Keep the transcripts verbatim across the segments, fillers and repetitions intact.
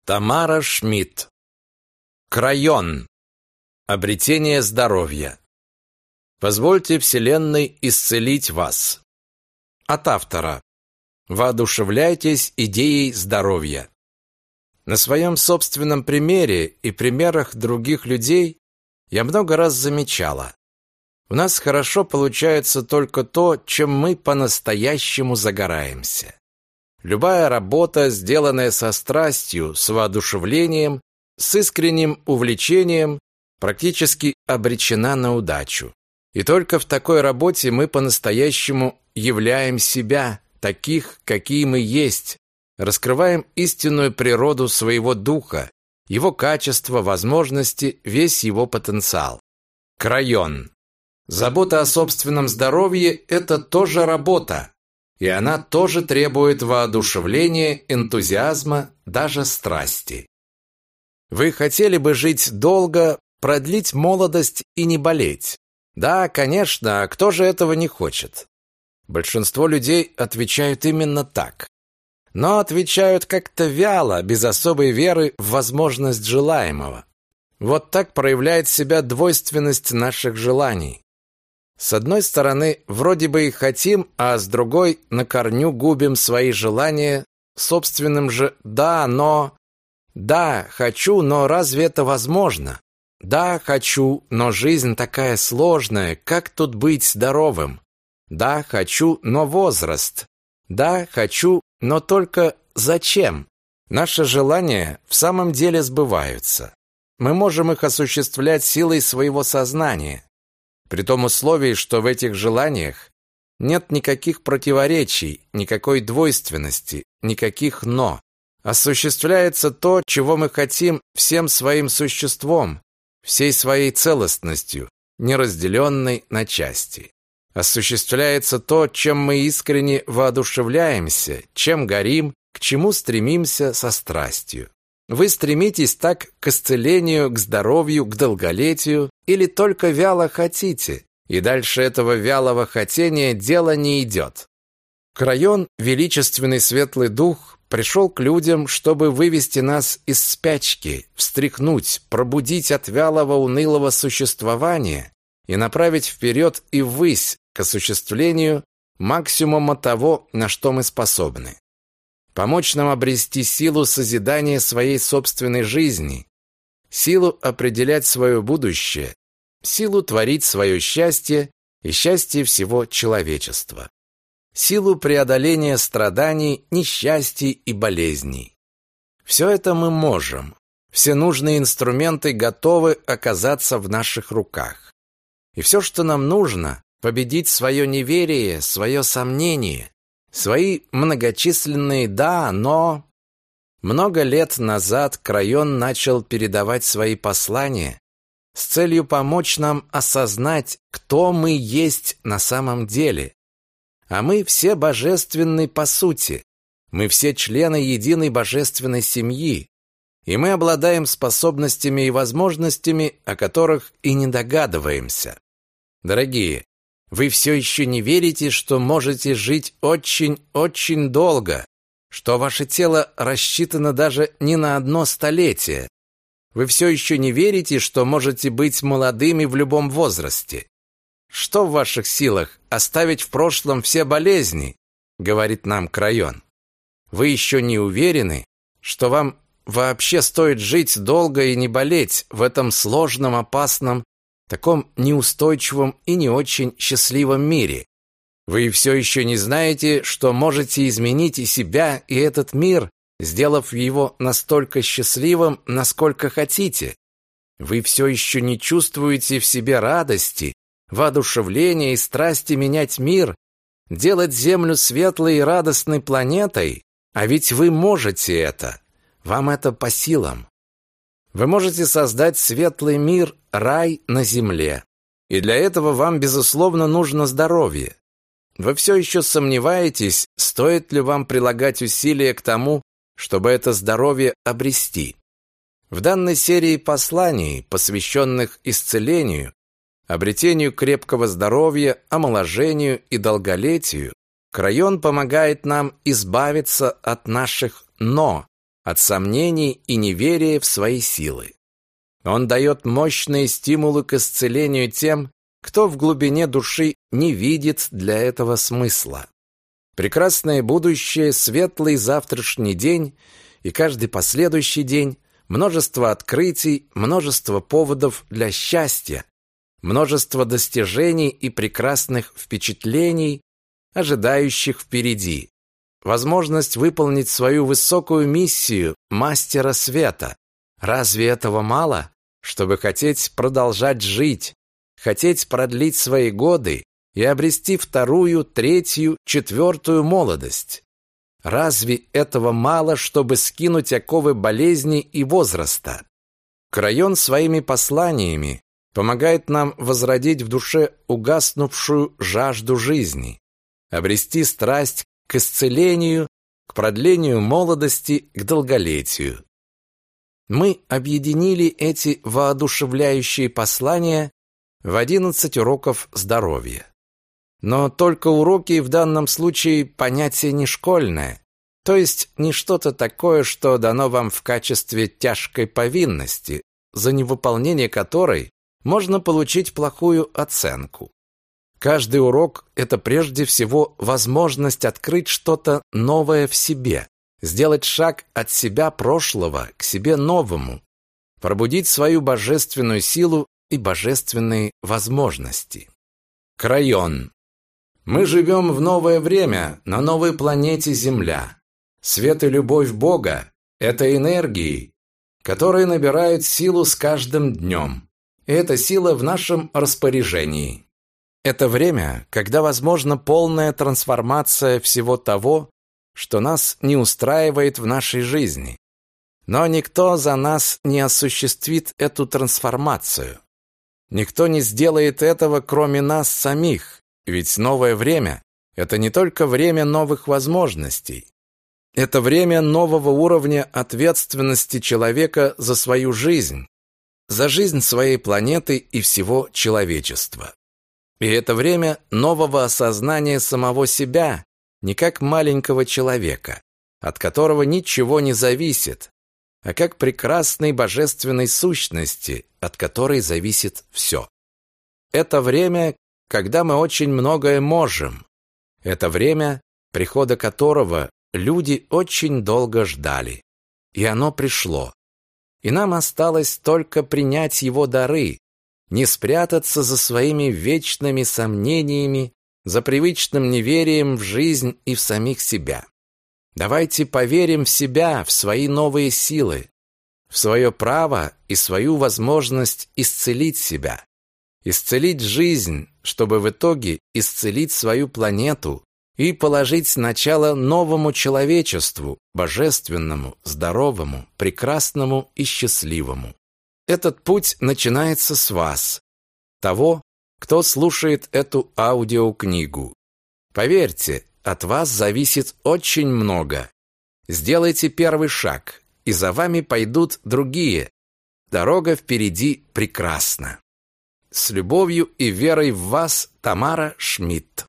Тамара Шмидт. Крайон. Обретение здоровья. Позвольте Вселенной исцелить вас. От автора. Воодушевляйтесь идеей здоровья. На своем собственном примере и примерах других людей я много раз замечала. У нас хорошо получается только то, чем мы по-настоящему загораемся. Любая работа, сделанная со страстью, с воодушевлением, с искренним увлечением, практически обречена на удачу. И только в такой работе мы по-настоящему являем себя, таких, какие мы есть, раскрываем истинную природу своего духа, его качества, возможности, весь его потенциал. Крайон. Забота о собственном здоровье – это тоже работа. И она тоже требует воодушевления, энтузиазма, даже страсти. Вы хотели бы жить долго, продлить молодость и не болеть? Да, конечно, а кто же этого не хочет? Большинство людей отвечают именно так. Но отвечают как-то вяло, без особой веры в возможность желаемого. Вот так проявляет себя двойственность наших желаний. С одной стороны, вроде бы и хотим, а с другой на корню губим свои желания собственным же «да, но…» «Да, хочу, но разве это возможно?» «Да, хочу, но жизнь такая сложная, как тут быть здоровым?» «Да, хочу, но возраст?» «Да, хочу, но только зачем?» Наши желания в самом деле сбываются. Мы можем их осуществлять силой своего сознания. При том условии, что в этих желаниях нет никаких противоречий, никакой двойственности, никаких «но». Осуществляется то, чего мы хотим всем своим существом, всей своей целостностью, неразделенной на части. Осуществляется то, чем мы искренне воодушевляемся, чем горим, к чему стремимся со страстью. Вы стремитесь так к исцелению, к здоровью, к долголетию или только вяло хотите, и дальше этого вялого хотения дело не идет. Крайон, величественный светлый дух, пришел к людям, чтобы вывести нас из спячки, встряхнуть, пробудить от вялого унылого существования и направить вперед и ввысь к осуществлению максимума того, на что мы способны. Помочь нам обрести силу созидания своей собственной жизни, силу определять свое будущее, силу творить свое счастье и счастье всего человечества, силу преодоления страданий, несчастий и болезней. Все это мы можем. Все нужные инструменты готовы оказаться в наших руках. И все, что нам нужно, победить свое неверие, свое сомнение, свои многочисленные «да», «но». Много лет назад Крайон начал передавать свои послания с целью помочь нам осознать, кто мы есть на самом деле. А мы все божественны по сути. Мы все члены единой божественной семьи. И мы обладаем способностями и возможностями, о которых и не догадываемся. Дорогие, вы все еще не верите, что можете жить очень-очень долго, что ваше тело рассчитано даже не на одно столетие. Вы все еще не верите, что можете быть молодыми в любом возрасте. Что в ваших силах оставить в прошлом все болезни, говорит нам Крайон. Вы еще не уверены, что вам вообще стоит жить долго и не болеть в этом сложном, опасном, таком неустойчивом и не очень счастливом мире. Вы все еще не знаете, что можете изменить и себя, и этот мир, сделав его настолько счастливым, насколько хотите. Вы все еще не чувствуете в себе радости, воодушевления и страсти менять мир, делать Землю светлой и радостной планетой, а ведь вы можете это. Вам это по силам. Вы можете создать светлый мир, рай на земле. И для этого вам, безусловно, нужно здоровье. Вы все еще сомневаетесь, стоит ли вам прилагать усилия к тому, чтобы это здоровье обрести. В данной серии посланий, посвященных исцелению, обретению крепкого здоровья, омоложению и долголетию, Крайон помогает нам избавиться от наших «но», от сомнений и неверия в свои силы. Он дает мощные стимулы к исцелению тем, кто в глубине души не видит для этого смысла. Прекрасное будущее, светлый завтрашний день и каждый последующий день, множество открытий, множество поводов для счастья, множество достижений и прекрасных впечатлений, ожидающих впереди. Возможность выполнить свою высокую миссию мастера света. Разве этого мало, чтобы хотеть продолжать жить, хотеть продлить свои годы и обрести вторую, третью, четвертую молодость? Разве этого мало, чтобы скинуть оковы болезни и возраста? Крайон своими посланиями помогает нам возродить в душе угаснувшую жажду жизни, обрести страсть к исцелению, к продлению молодости, к долголетию. Мы объединили эти воодушевляющие послания в одиннадцать уроков здоровья. Но только уроки в данном случае понятие не школьное, то есть не что-то такое, что дано вам в качестве тяжкой повинности, за невыполнение которой можно получить плохую оценку. Каждый урок – это прежде всего возможность открыть что-то новое в себе, сделать шаг от себя прошлого к себе новому, пробудить свою божественную силу и божественные возможности. Крайон. Мы живем в новое время, на новой планете Земля. Свет и любовь Бога – это энергии, которые набирают силу с каждым днем. И эта сила в нашем распоряжении. Это время, когда возможна полная трансформация всего того, что нас не устраивает в нашей жизни. Но никто за нас не осуществит эту трансформацию. Никто не сделает этого, кроме нас самих, ведь новое время – это не только время новых возможностей. Это время нового уровня ответственности человека за свою жизнь, за жизнь своей планеты и всего человечества. И это время нового осознания самого себя, не как маленького человека, от которого ничего не зависит, а как прекрасной божественной сущности, от которой зависит все. Это время, когда мы очень многое можем. Это время, прихода которого люди очень долго ждали. И оно пришло. И нам осталось только принять его дары, не спрятаться за своими вечными сомнениями, за привычным неверием в жизнь и в самих себя. Давайте поверим в себя, в свои новые силы, в свое право и свою возможность исцелить себя, исцелить жизнь, чтобы в итоге исцелить свою планету и положить начало новому человечеству, божественному, здоровому, прекрасному и счастливому. Этот путь начинается с вас, того, кто слушает эту аудиокнигу. Поверьте, от вас зависит очень много. Сделайте первый шаг, и за вами пойдут другие. Дорога впереди прекрасна. С любовью и верой в вас, Тамара Шмидт.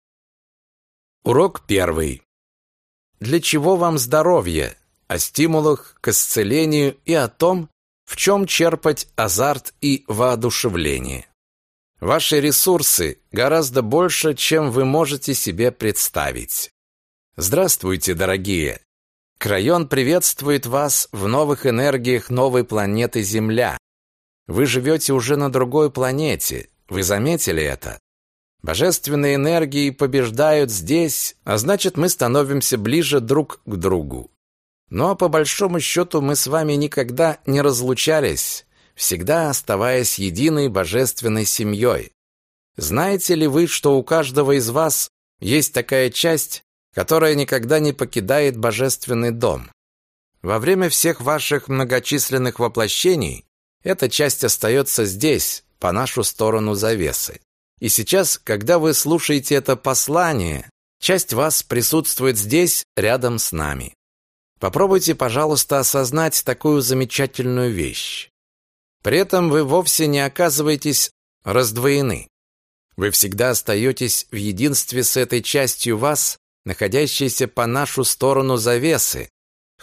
Урок первый. Для чего вам здоровье? О стимулах к исцелению и о том, в чем черпать азарт и воодушевление. Ваши ресурсы гораздо больше, чем вы можете себе представить. Здравствуйте, дорогие! Крайон приветствует вас в новых энергиях новой планеты Земля. Вы живете уже на другой планете. Вы заметили это? Божественные энергии побеждают здесь, а значит, мы становимся ближе друг к другу. Но по большому счету мы с вами никогда не разлучались, всегда оставаясь единой божественной семьей. Знаете ли вы, что у каждого из вас есть такая часть, которая никогда не покидает божественный дом? Во время всех ваших многочисленных воплощений эта часть остается здесь, по нашу сторону завесы. И сейчас, когда вы слушаете это послание, часть вас присутствует здесь, рядом с нами. Попробуйте, пожалуйста, осознать такую замечательную вещь. При этом вы вовсе не оказываетесь раздвоены. Вы всегда остаетесь в единстве с этой частью вас, находящейся по нашу сторону завесы,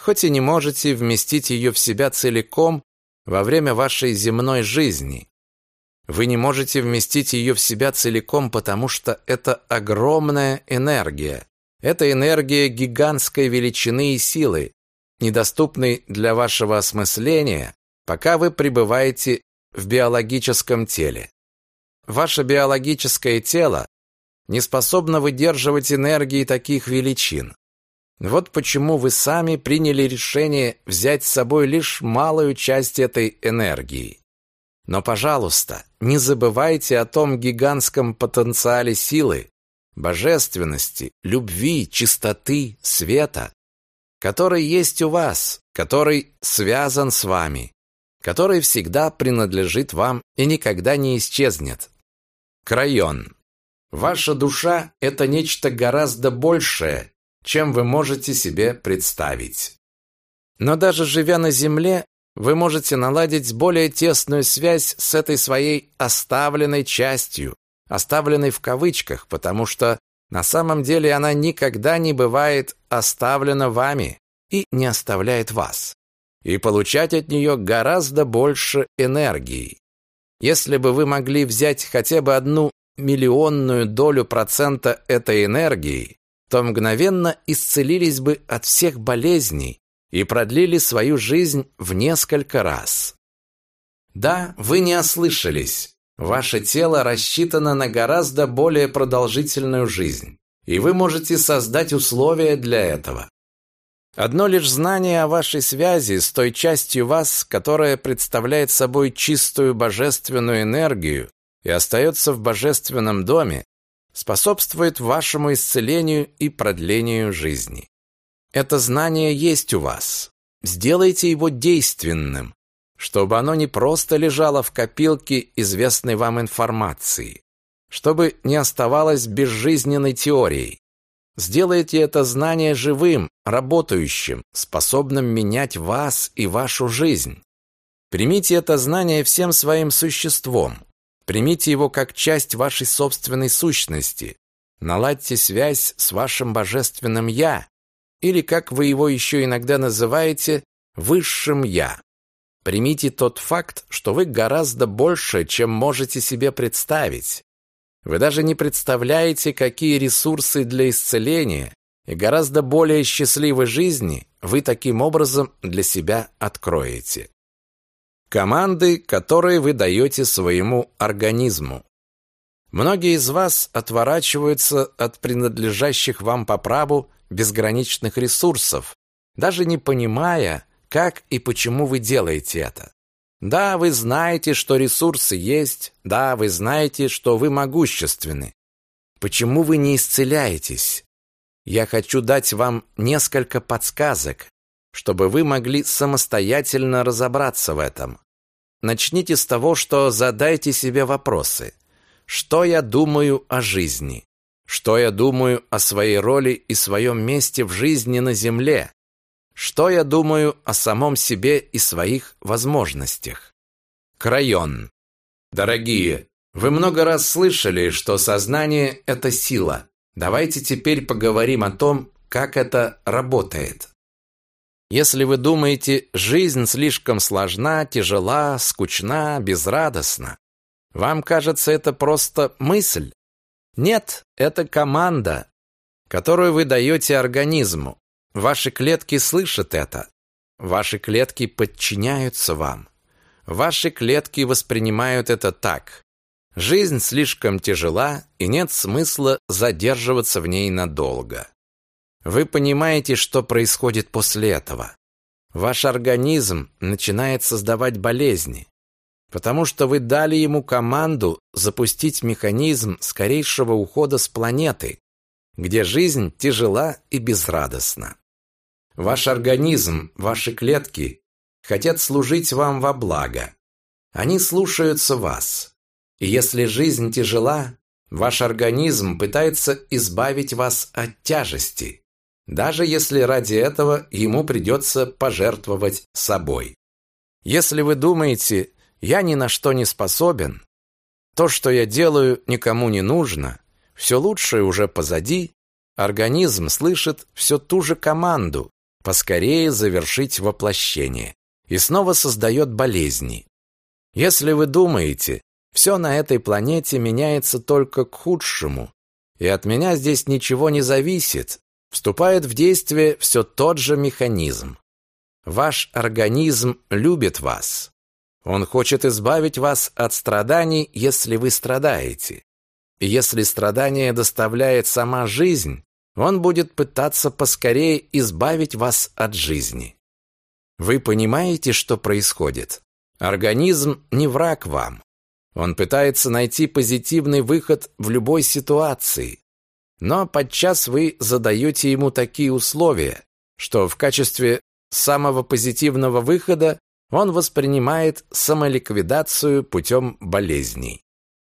хоть и не можете вместить ее в себя целиком во время вашей земной жизни. Вы не можете вместить ее в себя целиком, потому что это огромная энергия. Это энергия гигантской величины и силы, недоступной для вашего осмысления, пока вы пребываете в биологическом теле. Ваше биологическое тело не способно выдерживать энергии таких величин. Вот почему вы сами приняли решение взять с собой лишь малую часть этой энергии. Но, пожалуйста, не забывайте о том гигантском потенциале силы, божественности, любви, чистоты, света, который есть у вас, который связан с вами, который всегда принадлежит вам и никогда не исчезнет. Крайон. Ваша душа – это нечто гораздо большее, чем вы можете себе представить. Но даже живя на Земле, вы можете наладить более тесную связь с этой своей оставленной частью, оставленной в кавычках, потому что на самом деле она никогда не бывает оставлена вами и не оставляет вас, и получать от нее гораздо больше энергии. Если бы вы могли взять хотя бы одну миллионную долю процента этой энергии, то мгновенно исцелились бы от всех болезней и продлили свою жизнь в несколько раз. Да, вы не ослышались. Ваше тело рассчитано на гораздо более продолжительную жизнь, и вы можете создать условия для этого. Одно лишь знание о вашей связи с той частью вас, которая представляет собой чистую божественную энергию и остается в божественном доме, способствует вашему исцелению и продлению жизни. Это знание есть у вас. Сделайте его действенным, чтобы оно не просто лежало в копилке известной вам информации, чтобы не оставалось безжизненной теорией. Сделайте это знание живым, работающим, способным менять вас и вашу жизнь. Примите это знание всем своим существом. Примите его как часть вашей собственной сущности. Наладьте связь с вашим божественным «Я», или, как вы его еще иногда называете, «высшим Я». Примите тот факт, что вы гораздо больше, чем можете себе представить. Вы даже не представляете, какие ресурсы для исцеления и гораздо более счастливой жизни вы таким образом для себя откроете. Команды, которые вы даете своему организму. Многие из вас отворачиваются от принадлежащих вам по праву безграничных ресурсов, даже не понимая, как и почему вы делаете это. Да, вы знаете, что ресурсы есть, да, вы знаете, что вы могущественны. Почему вы не исцеляетесь? Я хочу дать вам несколько подсказок, чтобы вы могли самостоятельно разобраться в этом. Начните с того, что задайте себе вопросы. Что я думаю о жизни? Что я думаю о своей роли и своем месте в жизни на Земле? Что я думаю о самом себе и своих возможностях? Крайон. Дорогие, вы много раз слышали, что сознание – это сила. Давайте теперь поговорим о том, как это работает. Если вы думаете, жизнь слишком сложна, тяжела, скучна, безрадостна, вам кажется, это просто мысль? Нет, это команда, которую вы даете организму. Ваши клетки слышат это. Ваши клетки подчиняются вам. Ваши клетки воспринимают это так. Жизнь слишком тяжела, и нет смысла задерживаться в ней надолго. Вы понимаете, что происходит после этого. Ваш организм начинает создавать болезни, потому что вы дали ему команду запустить механизм скорейшего ухода с планеты, где жизнь тяжела и безрадостна. Ваш организм, ваши клетки хотят служить вам во благо. Они слушаются вас. И если жизнь тяжела, ваш организм пытается избавить вас от тяжести, даже если ради этого ему придется пожертвовать собой. Если вы думаете, я ни на что не способен, то, что я делаю, никому не нужно, все лучшее уже позади, организм слышит все ту же команду, поскорее завершить воплощение и снова создает болезни. Если вы думаете, все на этой планете меняется только к худшему, и от меня здесь ничего не зависит, вступает в действие все тот же механизм. Ваш организм любит вас. Он хочет избавить вас от страданий, если вы страдаете. И если страдания доставляет сама жизнь, он будет пытаться поскорее избавить вас от жизни. Вы понимаете, что происходит? Организм не враг вам. Он пытается найти позитивный выход в любой ситуации. Но подчас вы задаете ему такие условия, что в качестве самого позитивного выхода он воспринимает самоликвидацию путем болезней.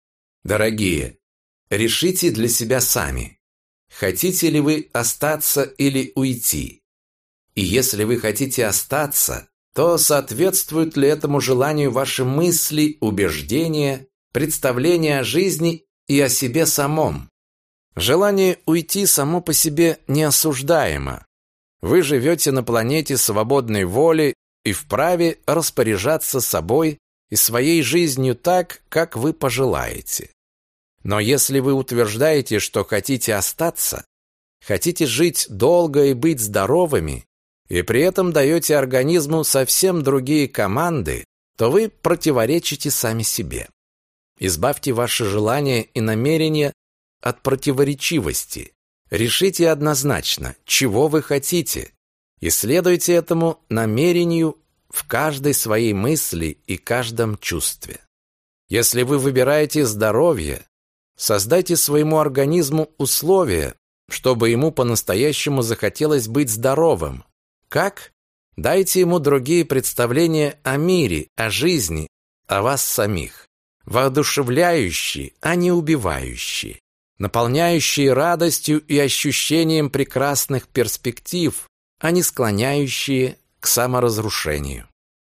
Дорогие, решите для себя сами, хотите ли вы остаться или уйти. И если вы хотите остаться, то соответствуют ли этому желанию ваши мысли, убеждения, представления о жизни и о себе самом? Желание уйти само по себе неосуждаемо. Вы живете на планете свободной воли и вправе распоряжаться собой и своей жизнью так, как вы пожелаете. Но если вы утверждаете, что хотите остаться, хотите жить долго и быть здоровыми, и при этом даете организму совсем другие команды, то вы противоречите сами себе. Избавьте ваши желания и намерения от противоречивости. Решите однозначно, чего вы хотите, и следуйте этому намерению в каждой своей мысли и каждом чувстве. Если вы выбираете здоровье, создайте своему организму условия, чтобы ему по-настоящему захотелось быть здоровым. Как? Дайте ему другие представления о мире, о жизни, о вас самих. Воодушевляющие, а не убивающие. Наполняющие радостью и ощущением прекрасных перспектив, а не склоняющие к саморазрушению.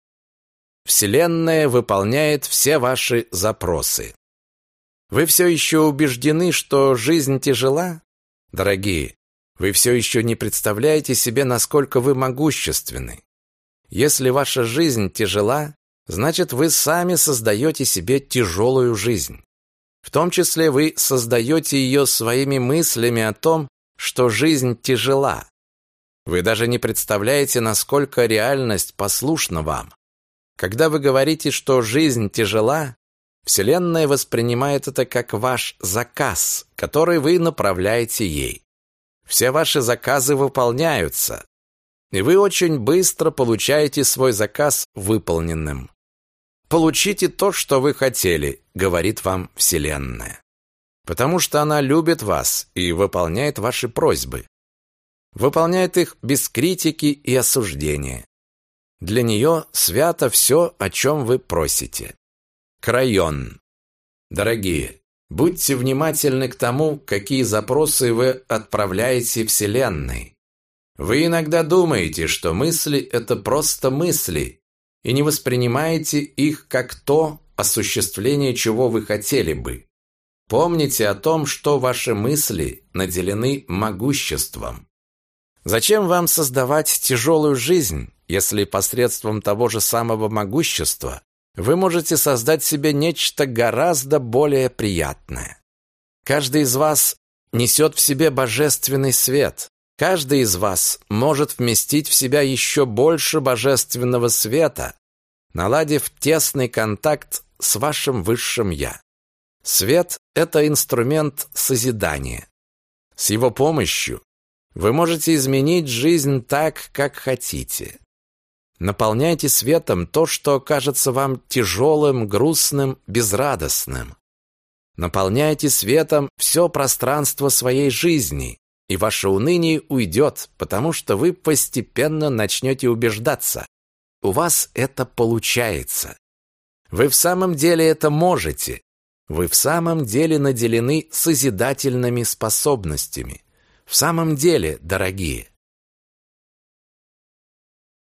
Вселенная выполняет все ваши запросы. Вы все еще убеждены, что жизнь тяжела? Дорогие, вы все еще не представляете себе, насколько вы могущественны. Если ваша жизнь тяжела, значит, вы сами создаете себе тяжелую жизнь. В том числе вы создаете ее своими мыслями о том, что жизнь тяжела. Вы даже не представляете, насколько реальность послушна вам. Когда вы говорите, что жизнь тяжела, Вселенная воспринимает это как ваш заказ, который вы направляете ей. Все ваши заказы выполняются, и вы очень быстро получаете свой заказ выполненным. «Получите то, что вы хотели», — говорит вам Вселенная. Потому что она любит вас и выполняет ваши просьбы. Выполняет их без критики и осуждения. Для нее свято все, о чем вы просите. Крайон. Дорогие, будьте внимательны к тому, какие запросы вы отправляете Вселенной. Вы иногда думаете, что мысли – это просто мысли, и не воспринимаете их как то, осуществление чего вы хотели бы. Помните о том, что ваши мысли наделены могуществом. Зачем вам создавать тяжелую жизнь, если посредством того же самого могущества вы можете создать себе нечто гораздо более приятное? Каждый из вас несет в себе божественный свет. Каждый из вас может вместить в себя еще больше божественного света, наладив тесный контакт с вашим высшим «Я». Свет – это инструмент созидания. С его помощью вы можете изменить жизнь так, как хотите. Наполняйте светом то, что кажется вам тяжелым, грустным, безрадостным. Наполняйте светом все пространство своей жизни, и ваше уныние уйдет, потому что вы постепенно начнете убеждаться. У вас это получается. Вы в самом деле это можете. Вы в самом деле наделены созидательными способностями. В самом деле, дорогие.